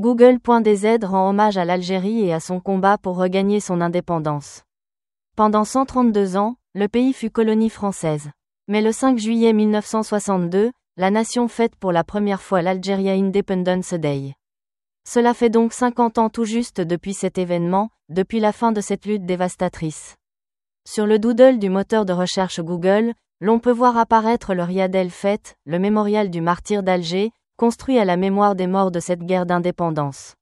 Google.dz rend hommage à l'Algérie et à son combat pour regagner son indépendance. Pendant 132 ans, le pays fut colonie française. Mais le 5 juillet 1962, la nation fête pour la première fois l'Algeria Independence Day. Cela fait donc 50 ans tout juste depuis cet événement, depuis la fin de cette lutte dévastatrice. Sur le doodle du moteur de recherche Google, l'on peut voir apparaître le Riad El Feth, le mémorial du martyr d'Alger, construit à la mémoire des morts de cette guerre d'indépendance.